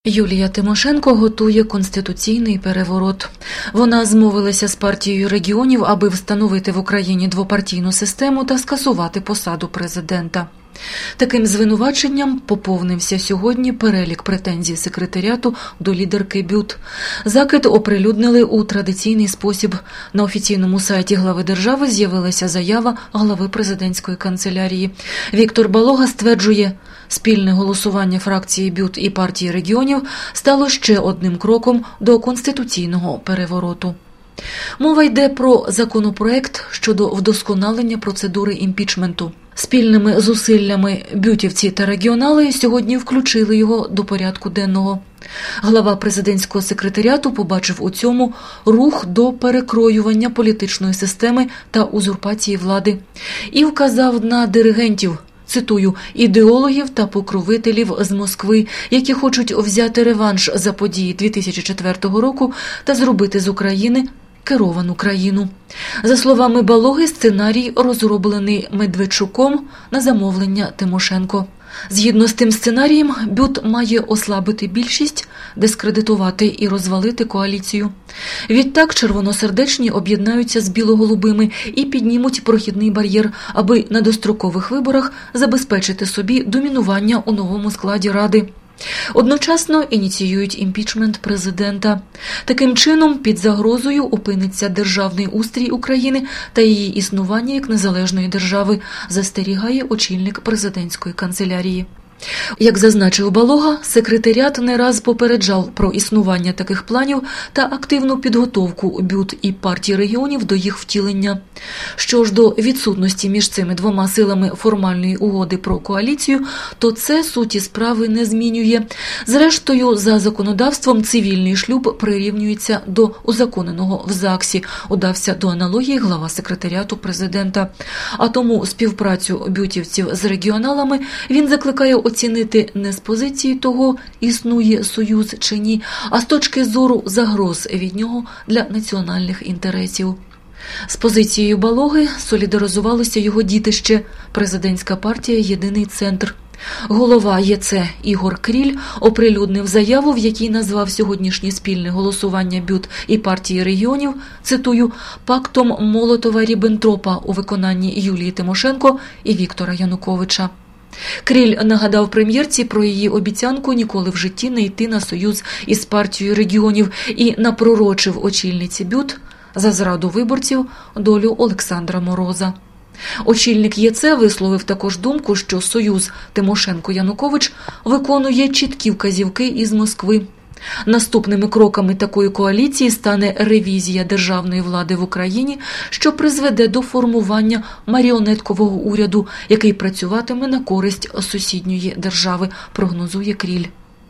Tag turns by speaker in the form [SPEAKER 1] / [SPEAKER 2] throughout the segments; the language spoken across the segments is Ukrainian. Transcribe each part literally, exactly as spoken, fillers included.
[SPEAKER 1] Юлія Тимошенко готує конституційний переворот. Вона змовилася з партією регіонів, аби встановити в Україні двопартійну систему та скасувати посаду президента. Таким звинуваченням поповнився сьогодні перелік претензій секретаріату до лідерки БЮТ. Закид оприлюднили у традиційний спосіб. На офіційному сайті глави держави з'явилася заява глави президентської канцелярії. Віктор Балога стверджує, спільне голосування фракції БЮТ і партії регіонів стало ще одним кроком до конституційного перевороту. Мова йде про законопроект щодо вдосконалення процедури імпічменту. Спільними зусиллями бютівці та регіонали сьогодні включили його до порядку денного. Глава президентського секретаріату побачив у цьому рух до перекроювання політичної системи та узурпації влади. І вказав на диригентів, цитую, «ідеологів та покровителів з Москви, які хочуть взяти реванш за події дві тисячі четвертого року та зробити з України керовану країну». За словами Балоги, сценарій розроблений Медведчуком на замовлення Тимошенко. Згідно з тим сценарієм, БЮТ має ослабити більшість, дискредитувати і розвалити коаліцію. Відтак червоносердечні об'єднаються з білоголубими і піднімуть прохідний бар'єр, аби на дострокових виборах забезпечити собі домінування у новому складі Ради. Одночасно ініціюють імпічмент президента. Таким чином, під загрозою опиниться державний устрій України та її існування як незалежної держави, застерігає очільник президентської канцелярії. Як зазначив Балога, секретаріат не раз попереджав про існування таких планів та активну підготовку БЮТ і партії регіонів до їх втілення. Що ж до відсутності між цими двома силами формальної угоди про коаліцію, то це суті справи не змінює. Зрештою, за законодавством цивільний шлюб прирівнюється до узаконеного в ЗАГСі, удався до аналогії глава секретаріату президента. А тому співпрацю бютівців з регіоналами він закликає оцінити не з позиції того, існує союз чи ні, а з точки зору загроз від нього для національних інтересів. З позицією Балоги солідаризувалося його дітище – президентська партія «Єдиний центр». Голова ЄЦ Ігор Кріль оприлюднив заяву, в якій назвав сьогоднішнє спільне голосування БЮТ і партії регіонів, цитую, «пактом Молотова-Ріббентропа» у виконанні Юлії Тимошенко і Віктора Януковича. Кріль нагадав прем'єрці про її обіцянку ніколи в житті не йти на союз із партією регіонів і напророчив очільниці БЮТ за зраду виборців долю Олександра Мороза. Очільник ЄЦ висловив також думку, що союз Тимошенко-Янукович виконує чіткі вказівки із Москви. Наступними кроками такої коаліції стане ревізія державної влади в Україні, що призведе до формування маріонеткового уряду, який працюватиме на користь сусідньої держави, прогнозує Кріль.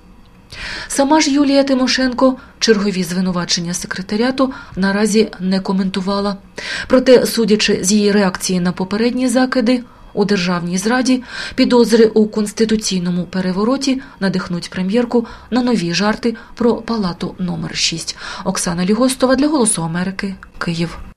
[SPEAKER 1] Сама ж Юлія Тимошенко чергові звинувачення секретаріату наразі не коментувала. Проте, судячи з її реакції на попередні закиди, у державній зраді підозри у конституційному перевороті надихнуть прем'єрку на нові жарти про палату номер шість. Оксана Лігостова для «Голосу Америки», Київ.